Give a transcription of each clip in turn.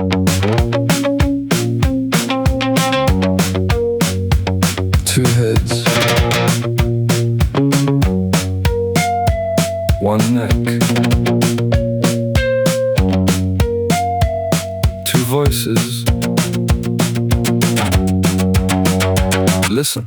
Two heads, one neck, two voices. Listen.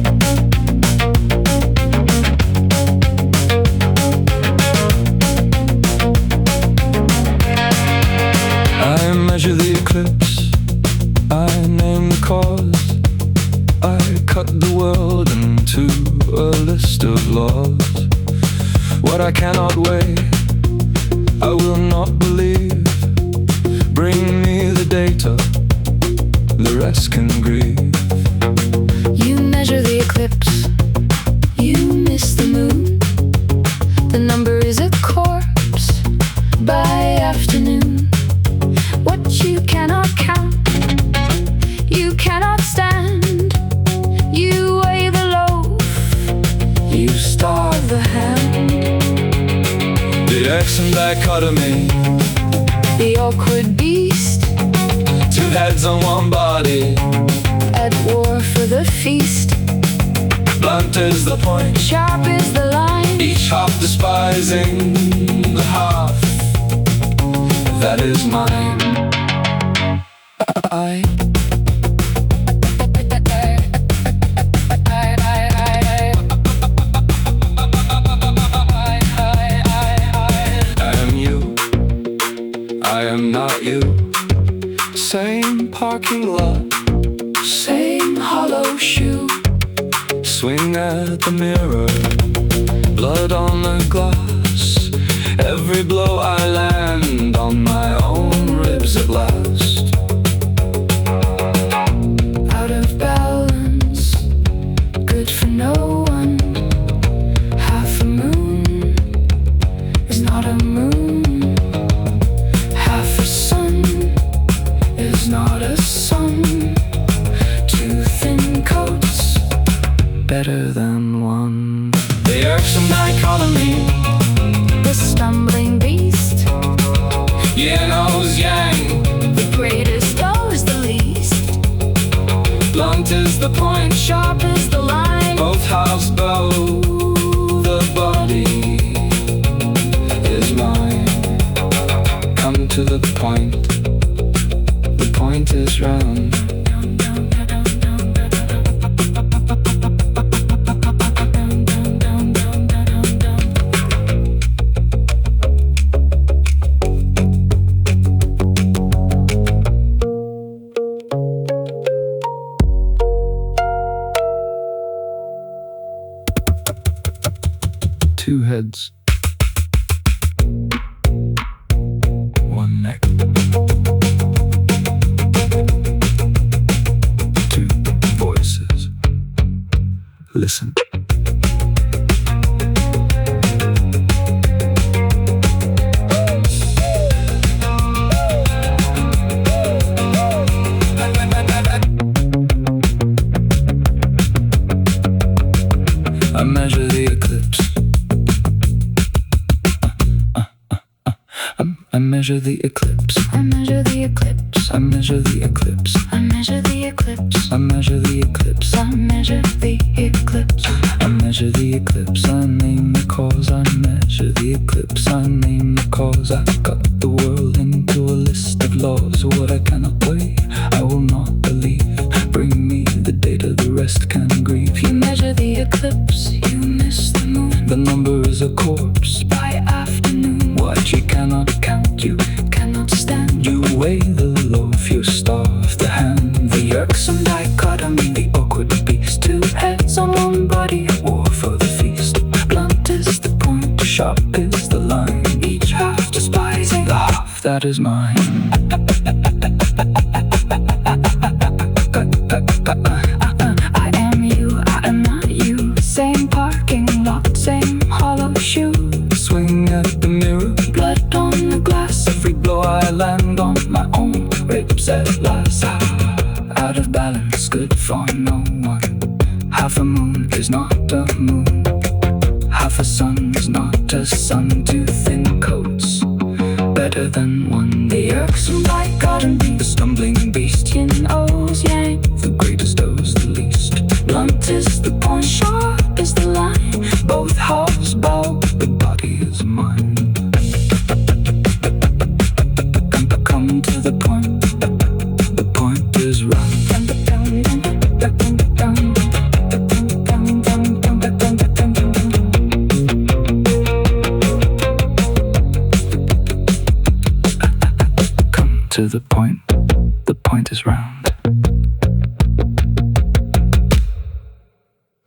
I measure the eclipse, I name the cause, I cut the world into a list of laws. What I cannot weigh, I will not believe. Bring me the data, the rest can grieve. You measure the eclipse, you miss the moon. The number is a corpse by afternoon. What you cannot count, you cannot stand. You weigh the loaf, you starve the hand. The X and dichotomy, The awkward beast, two heads on one body. at war for the feast. Blunt is the point, Sharp is the line, each half despising the half that is mine. I am you, I am not you. Same parking lot, same hollow shoe. swing at the mirror, blood on the glass. Every blow I land on my own ribs at last. Out of balance, good for no one. Half a moon is not a moon. Half a sun is not a sun. Two thin coats, Better than one. The irksome dichotomy, the stumbling beast. yin knows yang. The greatest knows the least. Blunt is the point, Sharp is the line, both halves bow. The body is mine. Come to the point, the point is round. Two heads, one neck, two voices. Listen. I measure the eclipse. I measure the eclipse. I measure the eclipse, I measure the eclipse. I measure the eclipse, I measure the eclipse. I measure the eclipse. I measure the eclipse. I name the cause. I measure the eclipse. I name the cause. I cut the world into a list of laws. What I cannot weigh, I will not believe. Bring me the data, the rest can grieve. You measure the eclipse, you miss the moon. The number is a corpse By afternoon, what you cannot count. You cannot stand. You weigh the loaf, you starve the hand. The irksome dichotomy, the awkward beast. Two heads on one body, at war for the feast. Blunt is the point, sharp is the line. Each half despising the half that is mine. I am you, I am not you. Same parking lot, same hollow shoe. Swing at the mirror, Blood on the glass, every blow I land on my own ribs at last. Out of balance, good for no one. Half a moon is not a moon. Half a sun is not a sun. Two thin coats, better than one. the irksome dichotomy. to the point is round.